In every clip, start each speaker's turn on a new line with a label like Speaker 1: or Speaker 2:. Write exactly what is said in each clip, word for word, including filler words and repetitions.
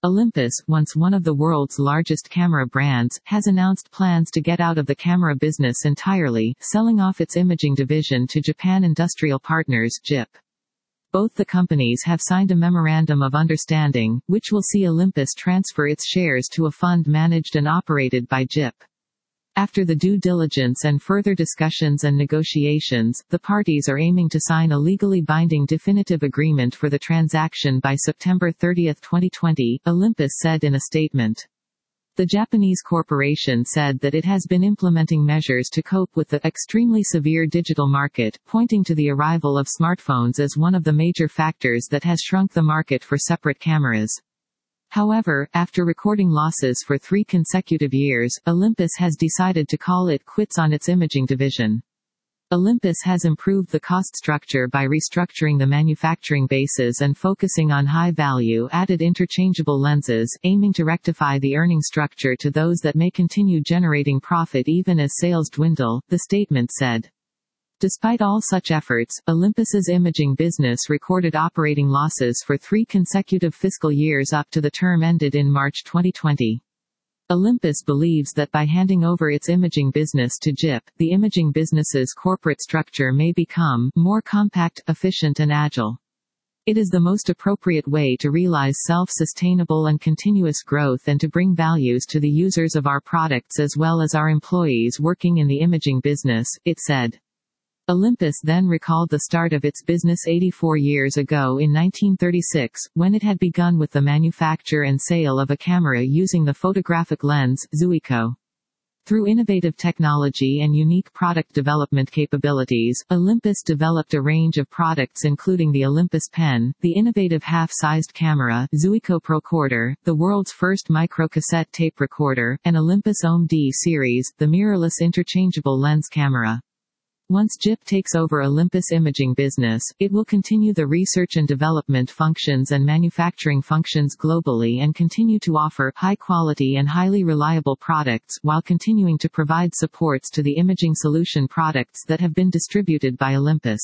Speaker 1: Olympus, once one of the world's largest camera brands, has announced plans to get out of the camera business entirely, selling off its imaging division to Japan Industrial Partners (J I P). Both the companies have signed a memorandum of understanding, which will see Olympus transfer its shares to a fund managed and operated by J I P. After the due diligence and further discussions and negotiations, the parties are aiming to sign a legally binding definitive agreement for the transaction by September thirtieth twenty twenty, Olympus said in a statement. The Japanese corporation said that it has been implementing measures to cope with the extremely severe digital market, pointing to the arrival of smartphones as one of the major factors that has shrunk the market for separate cameras. However, after recording losses for three consecutive years, Olympus has decided to call it quits on its imaging division. Olympus has improved the cost structure by restructuring the manufacturing bases and focusing on high-value added interchangeable lenses, aiming to rectify the earning structure to those that may continue generating profit even as sales dwindle, the statement said. Despite all such efforts, Olympus's imaging business recorded operating losses for three consecutive fiscal years up to the term ended in March twenty twenty. Olympus believes that by handing over its imaging business to J I P, the imaging business's corporate structure may become more compact, efficient and agile. It is the most appropriate way to realize self-sustainable and continuous growth and to bring values to the users of our products as well as our employees working in the imaging business, it said. Olympus then recalled the start of its business eighty-four years ago in nineteen thirty-six, when it had begun with the manufacture and sale of a camera using the photographic lens, Zuiko. Through innovative technology and unique product development capabilities, Olympus developed a range of products including the Olympus Pen, the innovative half-sized camera, Zuiko Procorder, the world's first microcassette tape recorder, and Olympus O M D series, the mirrorless interchangeable lens camera. Once J I P takes over Olympus imaging business, it will continue the research and development functions and manufacturing functions globally and continue to offer high-quality and highly reliable products while continuing to provide supports to the imaging solution products that have been distributed by Olympus.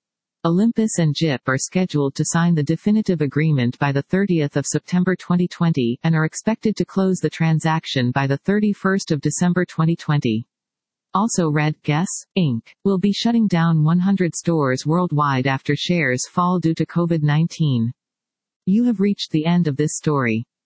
Speaker 1: Olympus and J I P are scheduled to sign the definitive agreement by the thirtieth of September twenty twenty, and are expected to close the transaction by the thirty-first of December twenty twenty. Also read, Guess, Incorporated will be shutting down one hundred stores worldwide after shares fall due to COVID nineteen. You have reached the end of this story.